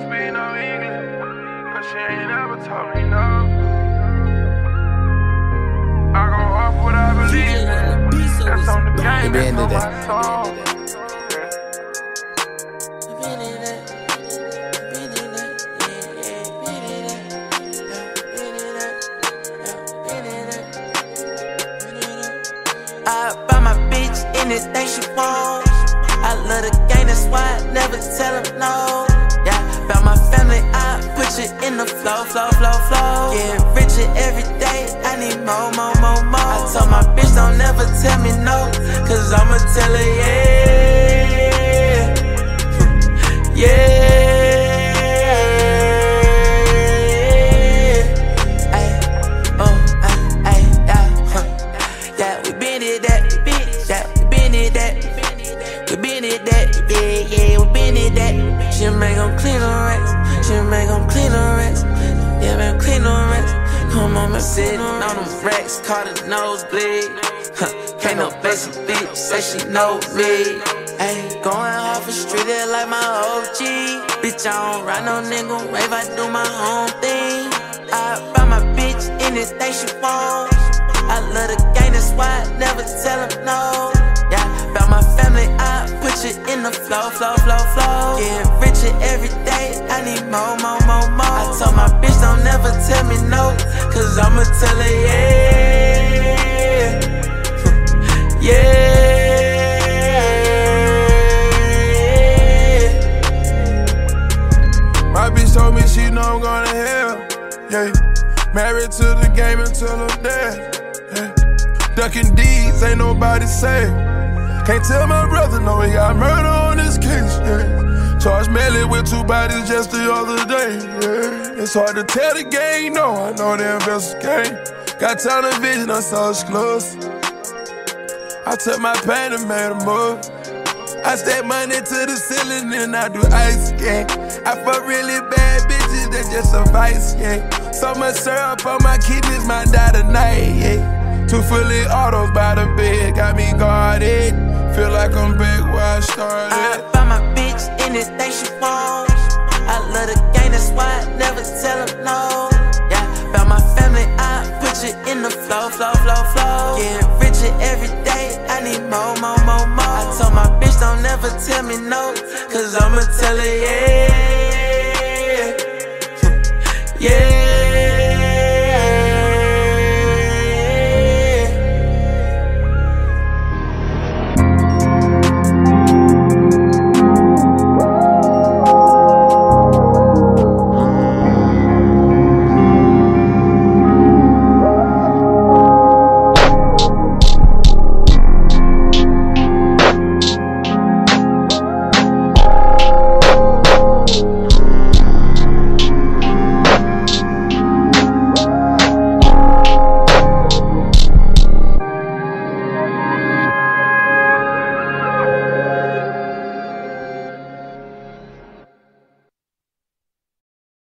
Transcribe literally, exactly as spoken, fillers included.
don't speak no English, cause she ain't never told me no. I go off what I believe, that's on the game, that's on my soul. I buy my bitch anything she want. I love the game, that's why I never tell them no. Yeah, about my family, I put you in the flow, flow, flow, flow. Get richer every day, I need more, more, more, more. I told my bitch don't never tell me no, cause I'ma tell her yeah. Yeah. She make them clean on racks, she make them clean on racks. Yeah, man, clean on racks. Come on, man, sitting on them racks, caught a nosebleed. Huh, can't no basic bitch say she know me. Ayy, going off the street there like my O G. Bitch, I don't ride no nigga rave, I do my own thing. I buy my bitch anything she want. I love the game, that's why I never tell her no. Yeah, about my family, I put you in the flow, flow, flow, flow. Get richer every day, I need more, more, more, more. I told my bitch don't never tell me no, cause I'ma tell her yeah. Yeah. My bitch told me she know I'm going to hell, yeah. Married to the game until I'm dead, yeah. Ducking deeds, ain't nobody safe. Can't tell my brother, no, he got murder on his case, yeah. Charged Melly with two bodies just the other day, yeah. It's hard to tell the gang, no, I know the investigate. Got television, I saw it's close. I took my pain and made a move. I stack money to the ceiling and I do ice skate. I fuck really bad bitches, that's just a vice, yeah. So much syrup on my kidneys, might die tonight, yeah. Two fully autos by the bed, got me guarded. Feel like I'm back where I started. I buy my bitch anything she want. I love the game, that's why I never tell her no. Yeah, about my family, I put you in the flow, flow, flow, flow. Get richer every day, I need more, more, more, more. I told my bitch don't never tell me no, cause I'ma tell her yeah. Yeah.